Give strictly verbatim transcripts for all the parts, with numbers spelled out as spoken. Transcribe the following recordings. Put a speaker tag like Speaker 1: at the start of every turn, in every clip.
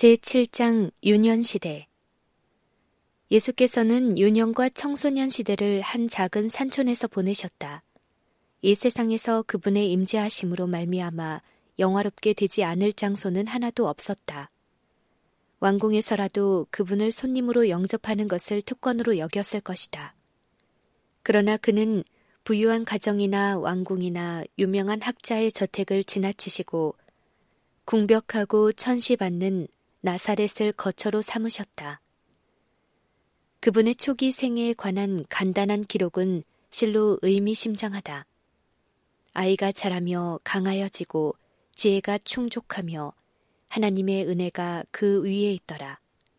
Speaker 1: 제칠 장 유년시대. 예수께서는 유년과 청소년 시대를 한 작은 산촌에서 보내셨다. 이 세상에서 그분의 임재하심으로 말미암아 영화롭게 되지 않을 장소는 하나도 없었다. 왕궁에서라도 그분을 손님으로 영접하는 것을 특권으로 여겼을 것이다. 그러나 그는 부유한 가정이나 왕궁이나 유명한 학자의 저택을 지나치시고 궁벽하고 천시받는 나사렛을 거처로 삼으셨다. 그분의 초기 생애에 관한 간단한 기록은 실로 의미심장하다. 아이가 자라며 강하여지고 지혜가 충족하며 하나님의 은혜가 그 위에 있더라.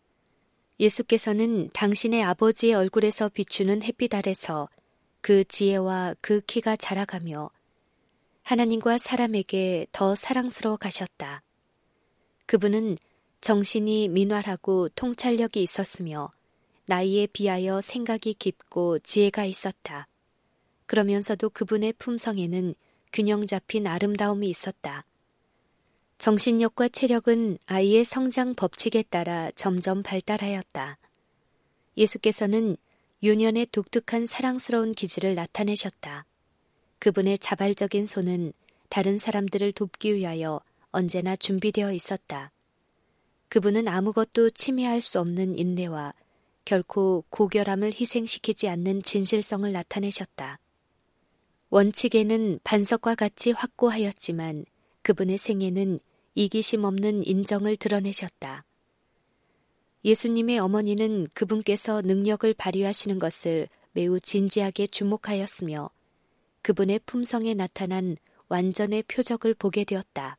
Speaker 1: 예수께서는 당신의 아버지의 얼굴에서 비추는 햇빛 아래서 그 지혜와 그 키가 자라가며 하나님과 사람에게 더 사랑스러워 가셨다. 그분은 정신이 민활하고 통찰력이 있었으며 나이에 비하여 생각이 깊고 지혜가 있었다. 그러면서도 그분의 품성에는 균형 잡힌 아름다움이 있었다. 정신력과 체력은 아이의 성장 법칙에 따라 점점 발달하였다. 예수께서는 유년의 독특한 사랑스러운 기질을 나타내셨다. 그분의 자발적인 손은 다른 사람들을 돕기 위하여 언제나 준비되어 있었다. 그분은 아무것도 침해할 수 없는 인내와 결코 고결함을 희생시키지 않는 진실성을 나타내셨다. 원칙에는 반석과 같이 확고하였지만 그분의 생애는 이기심 없는 인정을 드러내셨다. 예수님의 어머니는 그분께서 능력을 발휘하시는 것을 매우 진지하게 주목하였으며 그분의 품성에 나타난 완전의 표적을 보게 되었다.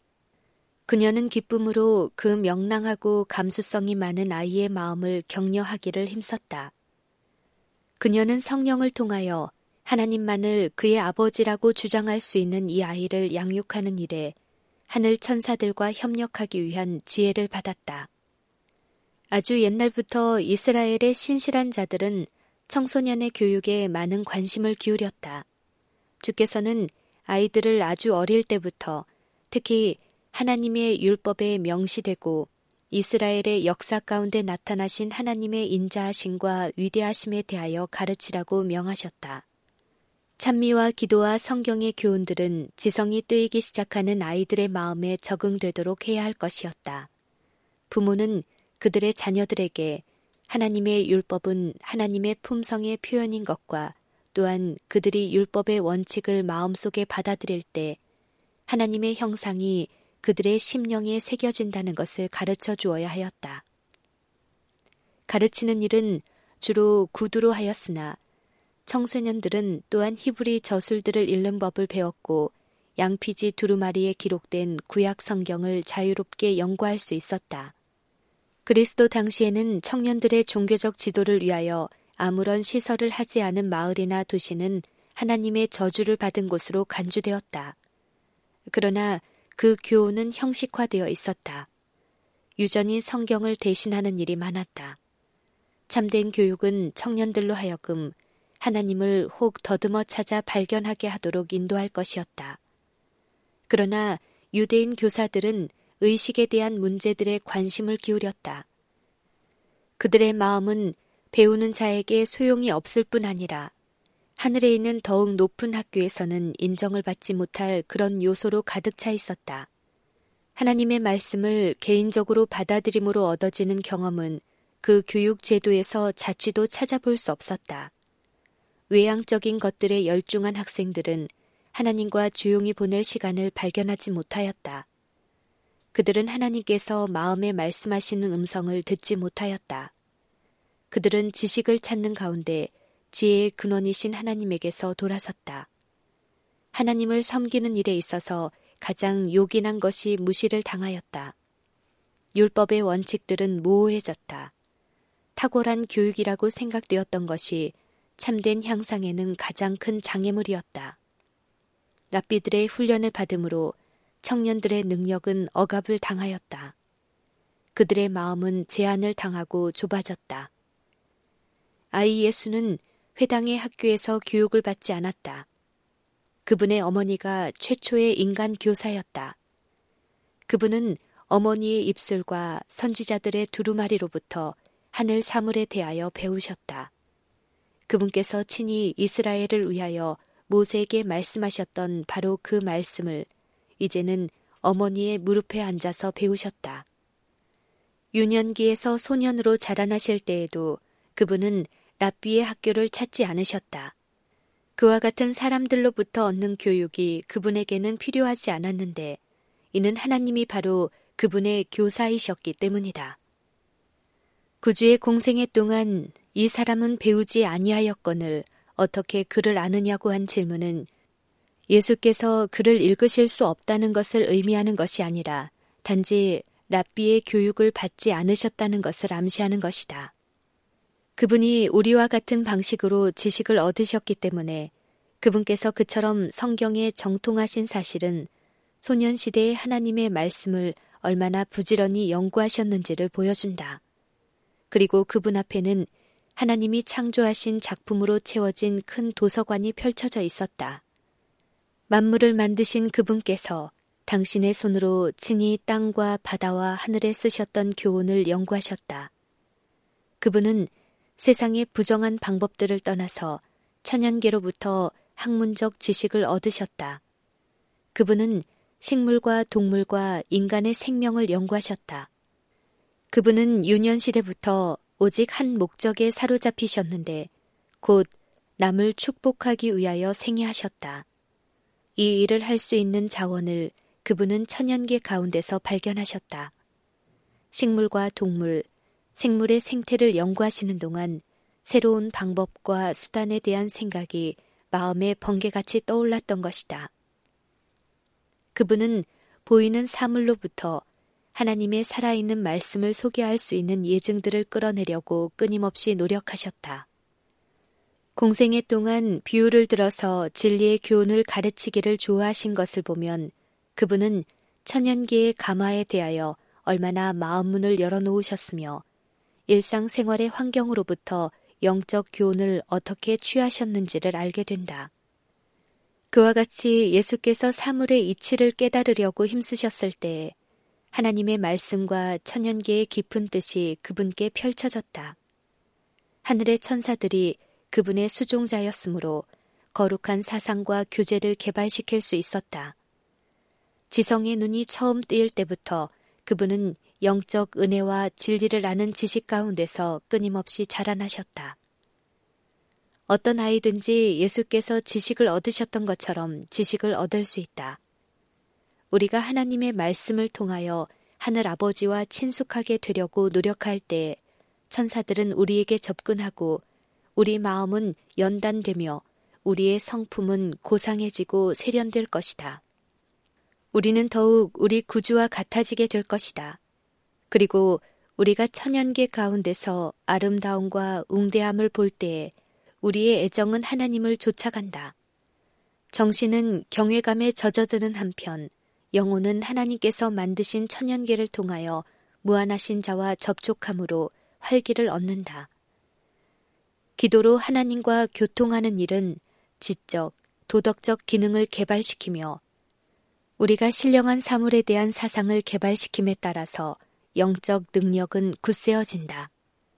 Speaker 1: 그녀는 기쁨으로 그 명랑하고 감수성이 많은 아이의 마음을 격려하기를 힘썼다. 그녀는 성령을 통하여 하나님만을 그의 아버지라고 주장할 수 있는 이 아이를 양육하는 일에 하늘 천사들과 협력하기 위한 지혜를 받았다. 아주 옛날부터 이스라엘의 신실한 자들은 청소년의 교육에 많은 관심을 기울였다. 주께서는 아이들을 아주 어릴 때부터 특히 하나님의 율법에 명시되고 이스라엘의 역사 가운데 나타나신 하나님의 인자하심과 위대하심에 대하여 가르치라고 명하셨다. 찬미와 기도와 성경의 교훈들은 지성이 뜨이기 시작하는 아이들의 마음에 적응되도록 해야 할 것이었다. 부모는 그들의 자녀들에게 하나님의 율법은 하나님의 품성의 표현인 것과 또한 그들이 율법의 원칙을 마음속에 받아들일 때 하나님의 형상이 그들의 심령에 새겨진다는 것을 가르쳐 주어야 하였다. 가르치는 일은 주로 구두로 하였으나 청소년들은 또한 히브리 저술들을 읽는 법을 배웠고 양피지 두루마리에 기록된 구약 성경을 자유롭게 연구할 수 있었다. 그리스도 당시에는 청년들의 종교적 지도를 위하여 아무런 시설을 하지 않은 마을이나 도시는 하나님의 저주를 받은 곳으로 간주되었다. 그러나 그 교훈은 형식화되어 있었다. 유전이 성경을 대신하는 일이 많았다. 참된 교육은 청년들로 하여금 하나님을 혹 더듬어 찾아 발견하게 하도록 인도할 것이었다. 그러나 유대인 교사들은 의식에 대한 문제들에 관심을 기울였다. 그들의 마음은 배우는 자에게 소용이 없을 뿐 아니라 하늘에 있는 더욱 높은 학교에서는 인정을 받지 못할 그런 요소로 가득 차 있었다. 하나님의 말씀을 개인적으로 받아들임으로 얻어지는 경험은 그 교육 제도에서 자취도 찾아볼 수 없었다. 외향적인 것들에 열중한 학생들은 하나님과 조용히 보낼 시간을 발견하지 못하였다. 그들은 하나님께서 마음에 말씀하시는 음성을 듣지 못하였다. 그들은 지식을 찾는 가운데 지혜의 근원이신 하나님에게서 돌아섰다. 하나님을 섬기는 일에 있어서 가장 요긴한 것이 무시를 당하였다. 율법의 원칙들은 모호해졌다. 탁월한 교육이라고 생각되었던 것이 참된 향상에는 가장 큰 장애물이었다. 랍비들의 훈련을 받음으로 청년들의 능력은 억압을 당하였다. 그들의 마음은 제한을 당하고 좁아졌다. 아이 예수는 회당의 학교에서 교육을 받지 않았다. 그분의 어머니가 최초의 인간 교사였다. 그분은 어머니의 입술과 선지자들의 두루마리로부터 하늘 사물에 대하여 배우셨다. 그분께서 친히 이스라엘을 위하여 모세에게 말씀하셨던 바로 그 말씀을 이제는 어머니의 무릎에 앉아서 배우셨다. 유년기에서 소년으로 자라나실 때에도 그분은 랍비의 학교를 찾지 않으셨다. 그와 같은 사람들로부터 얻는 교육이 그분에게는 필요하지 않았는데 이는 하나님이 바로 그분의 교사이셨기 때문이다. 구주의 공생애 동안 이 사람은 배우지 아니하였거늘 어떻게 글을 아느냐고 한 질문은 예수께서 글을 읽으실 수 없다는 것을 의미하는 것이 아니라 단지 랍비의 교육을 받지 않으셨다는 것을 암시하는 것이다. 그분이 우리와 같은 방식으로 지식을 얻으셨기 때문에 그분께서 그처럼 성경에 정통하신 사실은 소년시대의 하나님의 말씀을 얼마나 부지런히 연구하셨는지를 보여준다. 그리고 그분 앞에는 하나님이 창조하신 작품으로 채워진 큰 도서관이 펼쳐져 있었다. 만물을 만드신 그분께서 당신의 손으로 친히 땅과 바다와 하늘에 쓰셨던 교훈을 연구하셨다. 그분은 세상의 부정한 방법들을 떠나서 천연계로부터 학문적 지식을 얻으셨다. 그분은 식물과 동물과 인간의 생명을 연구하셨다. 그분은 유년시대부터 오직 한 목적에 사로잡히셨는데 곧 남을 축복하기 위하여 생애하셨다. 이 일을 할 수 있는 자원을 그분은 천연계 가운데서 발견하셨다. 식물과 동물, 생물의 생태를 연구하시는 동안 새로운 방법과 수단에 대한 생각이 마음에 번개같이 떠올랐던 것이다. 그분은 보이는 사물로부터 하나님의 살아있는 말씀을 소개할 수 있는 예증들을 끌어내려고 끊임없이 노력하셨다. 공생애 동안 비유를 들어서 진리의 교훈을 가르치기를 좋아하신 것을 보면 그분은 천연계의 가마에 대하여 얼마나 마음문을 열어놓으셨으며 일상생활의 환경으로부터 영적 교훈을 어떻게 취하셨는지를 알게 된다. 그와 같이 예수께서 사물의 이치를 깨달으려고 힘쓰셨을 때 하나님의 말씀과 천연계의 깊은 뜻이 그분께 펼쳐졌다. 하늘의 천사들이 그분의 수종자였으므로 거룩한 사상과 교제를 개발시킬 수 있었다. 지성의 눈이 처음 뜨일 때부터 그분은 영적 은혜와 진리를 아는 지식 가운데서 끊임없이 자라나셨다. 어떤 아이든지 예수께서 지식을 얻으셨던 것처럼 지식을 얻을 수 있다. 우리가 하나님의 말씀을 통하여 하늘 아버지와 친숙하게 되려고 노력할 때 천사들은 우리에게 접근하고 우리 마음은 연단되며 우리의 성품은 고상해지고 세련될 것이다. 우리는 더욱 우리 구주와 같아지게 될 것이다. 그리고 우리가 천연계 가운데서 아름다움과 웅대함을 볼 때에 우리의 애정은 하나님을 쫓아간다. 정신은 경외감에 젖어드는 한편 영혼은 하나님께서 만드신 천연계를 통하여 무한하신 자와 접촉함으로 활기를 얻는다. 기도로 하나님과 교통하는 일은 지적, 도덕적 기능을 개발시키며 우리가 신령한 사물에 대한 사상을 개발시킴에 따라서 영적 능력은 굳세어진다.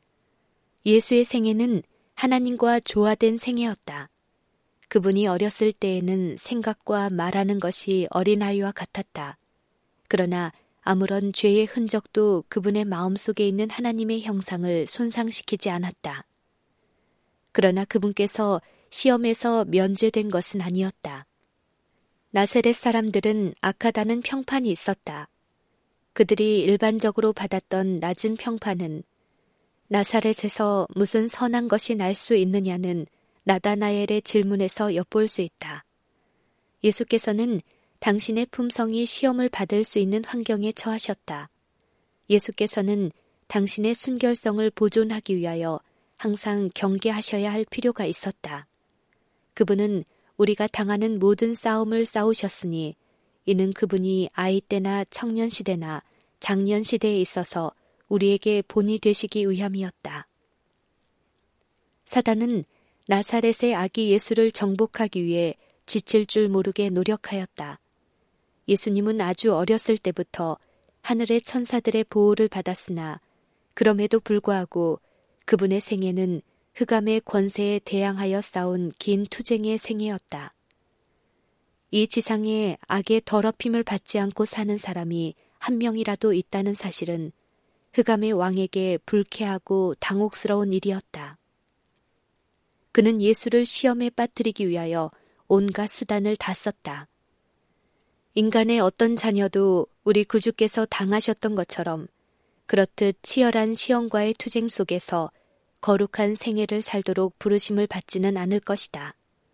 Speaker 1: 예수의 생애는 하나님과 조화된 생애였다. 그분이 어렸을 때에는 생각과 말하는 것이 어린아이와 같았다. 그러나 아무런 죄의 흔적도 그분의 마음속에 있는 하나님의 형상을 손상시키지 않았다. 그러나 그분께서 시험에서 면죄된 것은 아니었다. 나세렛 사람들은 악하다는 평판이 있었다. 그들이 일반적으로 받았던 낮은 평판은 나사렛에서 무슨 선한 것이 날 수 있느냐는 나다나엘의 질문에서 엿볼 수 있다. 예수께서는 당신의 품성이 시험을 받을 수 있는 환경에 처하셨다. 예수께서는 당신의 순결성을 보존하기 위하여 항상 경계하셔야 할 필요가 있었다. 그분은 우리가 당하는 모든 싸움을 싸우셨으니 이는 그분이 아이 때나 청년 시대나 장년 시대에 있어서 우리에게 본이 되시기 위함이었다. 사단은 나사렛의 아기 예수를 정복하기 위해 지칠 줄 모르게 노력하였다. 예수님은 아주 어렸을 때부터 하늘의 천사들의 보호를 받았으나 그럼에도 불구하고 그분의 생애는 흑암의 권세에 대항하여 싸운 긴 투쟁의 생애였다. 이 지상에 악의 더럽힘을 받지 않고 사는 사람이 한 명이라도 있다는 사실은 흑암의 왕에게 불쾌하고 당혹스러운 일이었다. 그는 예수를 시험에 빠뜨리기 위하여 온갖 수단을 다 썼다. 인간의 어떤 자녀도 우리 구주께서 당하셨던 것처럼 그렇듯 치열한 시험과의 투쟁 속에서 거룩한 생애를 살도록 부르심을 받지는 않을 것이다.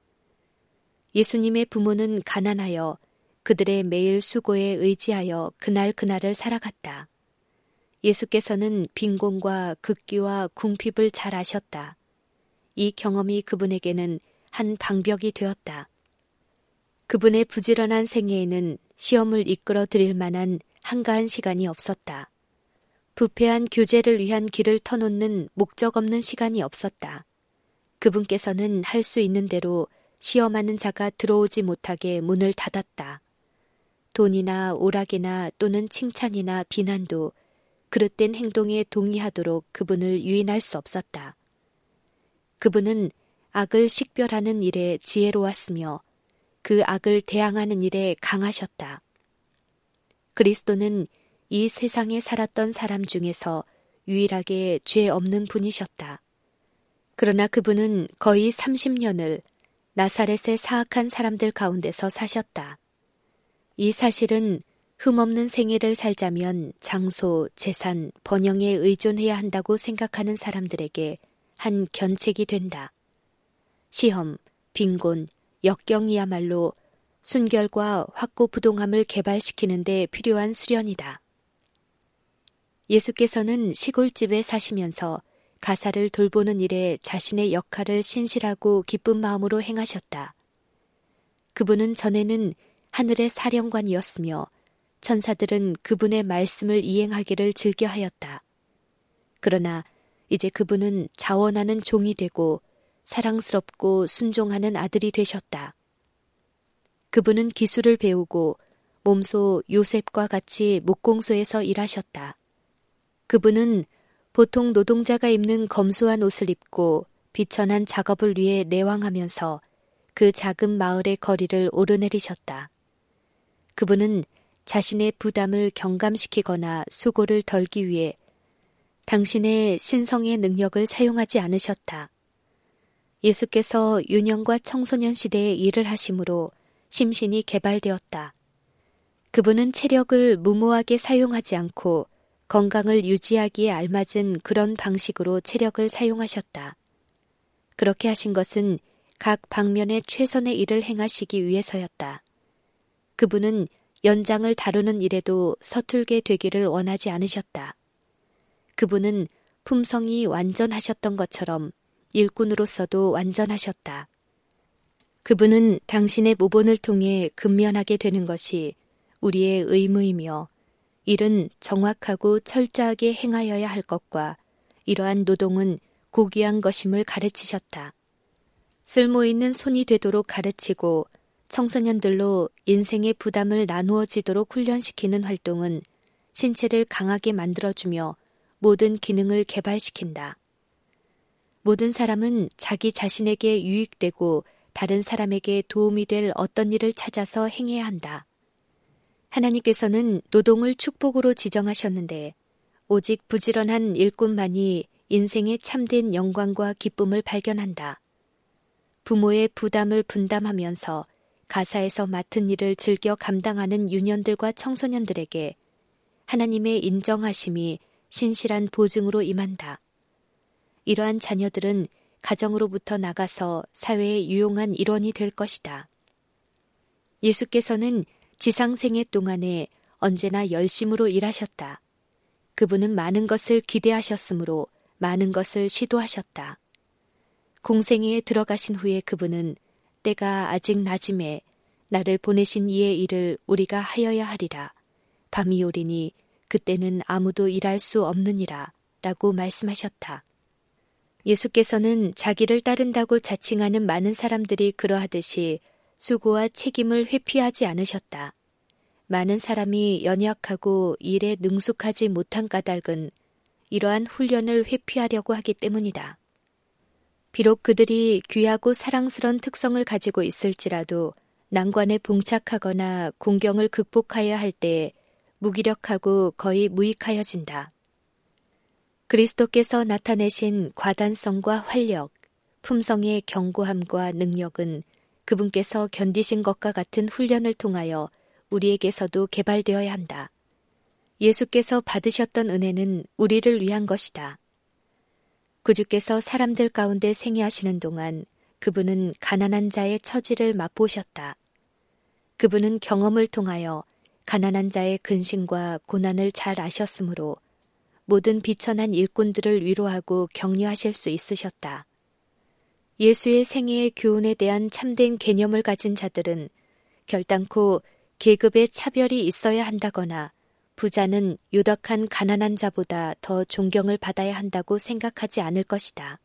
Speaker 1: 예수님의 부모는 가난하여 그들의 매일 수고에 의지하여 그날 그날을 살아갔다. 예수께서는 빈곤과 극기와 궁핍을 잘 아셨다. 이 경험이 그분에게는 한 방벽이 되었다. 그분의 부지런한 생애에는 시험을 이끌어 드릴 만한 한가한 시간이 없었다. 부패한 교제를 위한 길을 터놓는 목적 없는 시간이 없었다. 그분께서는 할 수 있는 대로 시험하는 자가 들어오지 못하게 문을 닫았다. 돈이나 오락이나 또는 칭찬이나 비난도 그릇된 행동에 동의하도록 그분을 유인할 수 없었다. 그분은 악을 식별하는 일에 지혜로웠으며 그 악을 대항하는 일에 강하셨다. 그리스도는 이 세상에 살았던 사람 중에서 유일하게 죄 없는 분이셨다. 그러나 그분은 거의 삼십 년을 나사렛의 사악한 사람들 가운데서 사셨다. 이 사실은 흠없는 생애를 살자면 장소, 재산, 번영에 의존해야 한다고 생각하는 사람들에게 한 견책이 된다. 시험, 빈곤, 역경이야말로 순결과 확고부동함을 개발시키는 데 필요한 수련이다. 예수께서는 시골집에 사시면서 가사를 돌보는 일에 자신의 역할을 신실하고 기쁜 마음으로 행하셨다. 그분은 전에는 하늘의 사령관이었으며 천사들은 그분의 말씀을 이행하기를 즐겨하였다. 그러나 이제 그분은 자원하는 종이 되고 사랑스럽고 순종하는 아들이 되셨다. 그분은 기술을 배우고 몸소 요셉과 같이 목공소에서 일하셨다. 그분은 보통 노동자가 입는 검소한 옷을 입고 비천한 작업을 위해 내왕하면서 그 작은 마을의 거리를 오르내리셨다. 그분은 자신의 부담을 경감시키거나 수고를 덜기 위해 당신의 신성의 능력을 사용하지 않으셨다. 예수께서 유년과 청소년 시대에 일을 하심으로 심신이 개발되었다. 그분은 체력을 무모하게 사용하지 않고 건강을 유지하기에 알맞은 그런 방식으로 체력을 사용하셨다. 그렇게 하신 것은 각 방면에 최선의 일을 행하시기 위해서였다. 그분은 연장을 다루는 일에도 서툴게 되기를 원하지 않으셨다. 그분은 품성이 완전하셨던 것처럼 일꾼으로서도 완전하셨다. 그분은 당신의 모본을 통해 근면하게 되는 것이 우리의 의무이며 일은 정확하고 철저하게 행하여야 할 것과 이러한 노동은 고귀한 것임을 가르치셨다. 쓸모있는 손이 되도록 가르치고 청소년들로 인생의 부담을 나누어지도록 훈련시키는 활동은 신체를 강하게 만들어주며 모든 기능을 개발시킨다. 모든 사람은 자기 자신에게 유익되고 다른 사람에게 도움이 될 어떤 일을 찾아서 행해야 한다. 하나님께서는 노동을 축복으로 지정하셨는데 오직 부지런한 일꾼만이 인생의 참된 영광과 기쁨을 발견한다. 부모의 부담을 분담하면서 가사에서 맡은 일을 즐겨 감당하는 유년들과 청소년들에게 하나님의 인정하심이 신실한 보증으로 임한다. 이러한 자녀들은 가정으로부터 나가서 사회의 유용한 일원이 될 것이다. 예수께서는 지상생애 동안에 언제나 열심으로 일하셨다. 그분은 많은 것을 기대하셨으므로 많은 것을 시도하셨다. 공생애에 들어가신 후에 그분은 때가 아직 낮음에 나를 보내신 이의 일을 우리가 하여야 하리라. 밤이 오리니 그때는 아무도 일할 수 없느니라 라고 말씀하셨다. 예수께서는 자기를 따른다고 자칭하는 많은 사람들이 그러하듯이 수고와 책임을 회피하지 않으셨다. 많은 사람이 연약하고 일에 능숙하지 못한 까닭은 이러한 훈련을 회피하려고 하기 때문이다. 비록 그들이 귀하고 사랑스러운 특성을 가지고 있을지라도 난관에 봉착하거나 공경을 극복하여야 할 때에 무기력하고 거의 무익하여진다. 그리스도께서 나타내신 과단성과 활력, 품성의 견고함과 능력은 그분께서 견디신 것과 같은 훈련을 통하여 우리에게서도 개발되어야 한다. 예수께서 받으셨던 은혜는 우리를 위한 것이다. 구주께서 사람들 가운데 생애하시는 동안 그분은 가난한 자의 처지를 맛보셨다. 그분은 경험을 통하여 가난한 자의 근심과 고난을 잘 아셨으므로 모든 비천한 일꾼들을 위로하고 격려하실 수 있으셨다. 예수의 생애의 교훈에 대한 참된 개념을 가진 자들은 결단코 계급의 차별이 있어야 한다거나 부자는 유덕한 가난한 자보다 더 존경을 받아야 한다고 생각하지 않을 것이다.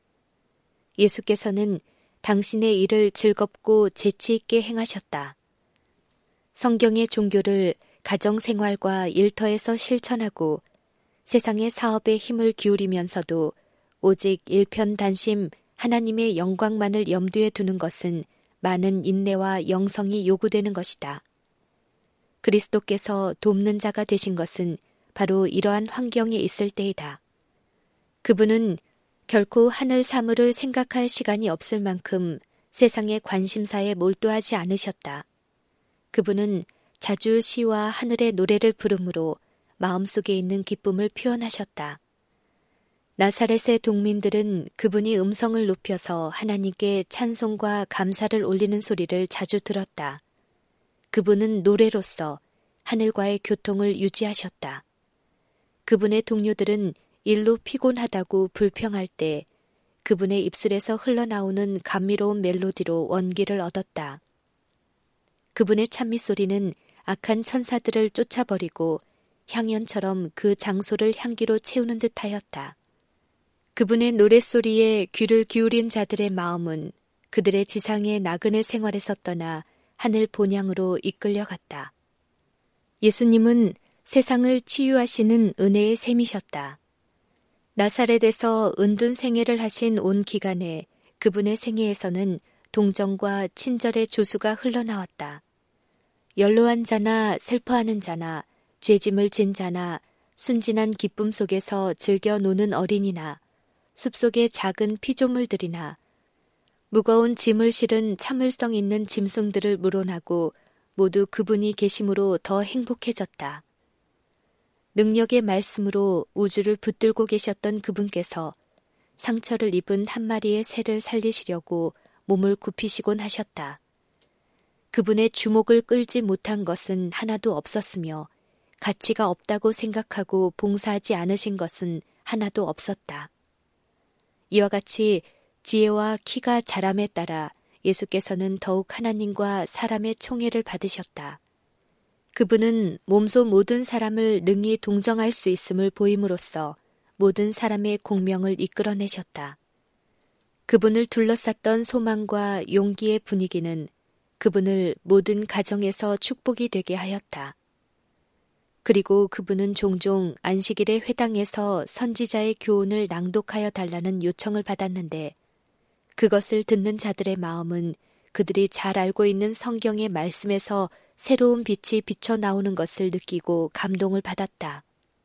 Speaker 1: 예수께서는 당신의 일을 즐겁고 재치 있게 행하셨다. 성경의 종교를 가정생활과 일터에서 실천하고 세상의 사업에 힘을 기울이면서도 오직 일편단심 하나님의 영광만을 염두에 두는 것은 많은 인내와 영성이 요구되는 것이다. 그리스도께서 돕는 자가 되신 것은 바로 이러한 환경에 있을 때이다. 그분은 결코 하늘 사물을 생각할 시간이 없을 만큼 세상의 관심사에 몰두하지 않으셨다. 그분은 자주 시와 하늘의 노래를 부름으로 마음속에 있는 기쁨을 표현하셨다. 나사렛의 동민들은 그분이 음성을 높여서 하나님께 찬송과 감사를 올리는 소리를 자주 들었다. 그분은 노래로서 하늘과의 교통을 유지하셨다. 그분의 동료들은 일로 피곤하다고 불평할 때 그분의 입술에서 흘러나오는 감미로운 멜로디로 원기를 얻었다. 그분의 찬미 소리는 악한 천사들을 쫓아버리고 향연처럼 그 장소를 향기로 채우는 듯하였다. 그분의 노랫소리에 귀를 기울인 자들의 마음은 그들의 지상의 나그네 생활에서 떠나 하늘 본향으로 이끌려갔다. 예수님은 세상을 치유하시는 은혜의 셈이셨다. 나사렛에서 은둔 생애를 하신 온 기간에 그분의 생애에서는 동정과 친절의 조수가 흘러나왔다. 연로한 자나 슬퍼하는 자나 죄짐을 진 자나 순진한 기쁨 속에서 즐겨 노는 어린이나 숲속의 작은 피조물들이나 무거운 짐을 실은 참을성 있는 짐승들을 물어나고 모두 그분이 계심으로 더 행복해졌다. 능력의 말씀으로 우주를 붙들고 계셨던 그분께서 상처를 입은 한 마리의 새를 살리시려고 몸을 굽히시곤 하셨다. 그분의 주목을 끌지 못한 것은 하나도 없었으며 가치가 없다고 생각하고 봉사하지 않으신 것은 하나도 없었다. 이와 같이 지혜와 키가 자람에 따라 예수께서는 더욱 하나님과 사람의 총애를 받으셨다. 그분은 몸소 모든 사람을 능히 동정할 수 있음을 보임으로써 모든 사람의 공명을 이끌어내셨다. 그분을 둘러쌌던 소망과 용기의 분위기는 그분을 모든 가정에서 축복이 되게 하였다. 그리고 그분은 종종 안식일의 회당에서 선지자의 교훈을 낭독하여 달라는 요청을 받았는데 그것을 듣는 자들의 마음은 그들이 잘 알고 있는 성경의 말씀에서 새로운 빛이 비쳐 나오는 것을 느끼고 감동을 받았다.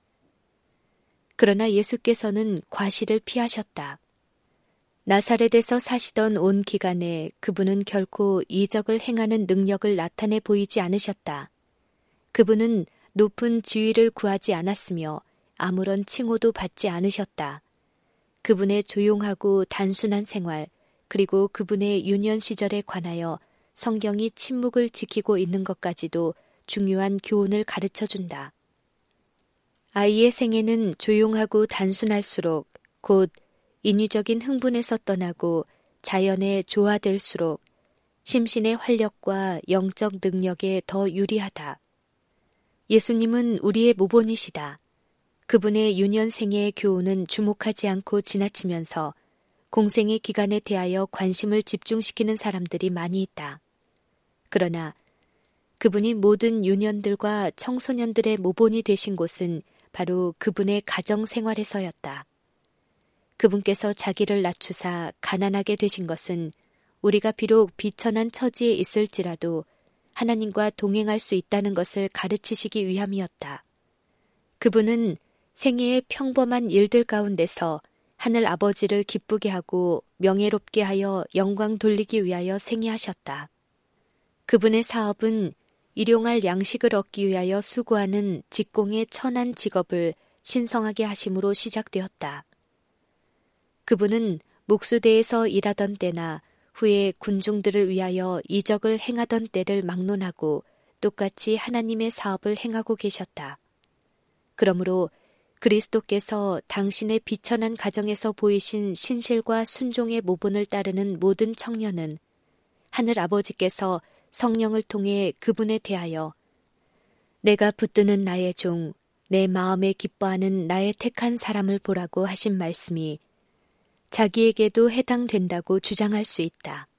Speaker 1: 그러나 예수께서는 과시를 피하셨다. 나사렛에서 사시던 온 기간에 그분은 결코 이적을 행하는 능력을 나타내 보이지 않으셨다. 그분은 높은 지위를 구하지 않았으며 아무런 칭호도 받지 않으셨다. 그분의 조용하고 단순한 생활, 그리고 그분의 유년 시절에 관하여 성경이 침묵을 지키고 있는 것까지도 중요한 교훈을 가르쳐준다. 아이의 생애는 조용하고 단순할수록 곧 인위적인 흥분에서 떠나고 자연에 조화될수록 심신의 활력과 영적 능력에 더 유리하다. 예수님은 우리의 모본이시다. 그분의 유년생애의 교훈은 주목하지 않고 지나치면서 공생의 기간에 대하여 관심을 집중시키는 사람들이 많이 있다. 그러나 그분이 모든 유년들과 청소년들의 모본이 되신 곳은 바로 그분의 가정 생활에서였다. 그분께서 자기를 낮추사 가난하게 되신 것은 우리가 비록 비천한 처지에 있을지라도 하나님과 동행할 수 있다는 것을 가르치시기 위함이었다. 그분은 생애의 평범한 일들 가운데서 하늘 아버지를 기쁘게 하고 명예롭게 하여 영광 돌리기 위하여 생애하셨다. 그분의 사업은 일용할 양식을 얻기 위하여 수고하는 직공의 천한 직업을 신성하게 하심으로 시작되었다. 그분은 목수대에서 일하던 때나 후에 군중들을 위하여 이적을 행하던 때를 막론하고 똑같이 하나님의 사업을 행하고 계셨다. 그러므로 그리스도께서 당신의 비천한 가정에서 보이신 신실과 순종의 모본을 따르는 모든 청년은 하늘 아버지께서 성령을 통해 그분에 대하여 내가 붙드는 나의 종, 내 마음에 기뻐하는 나의 택한 사람을 보라고 하신 말씀이 자기에게도 해당된다고 주장할 수 있다.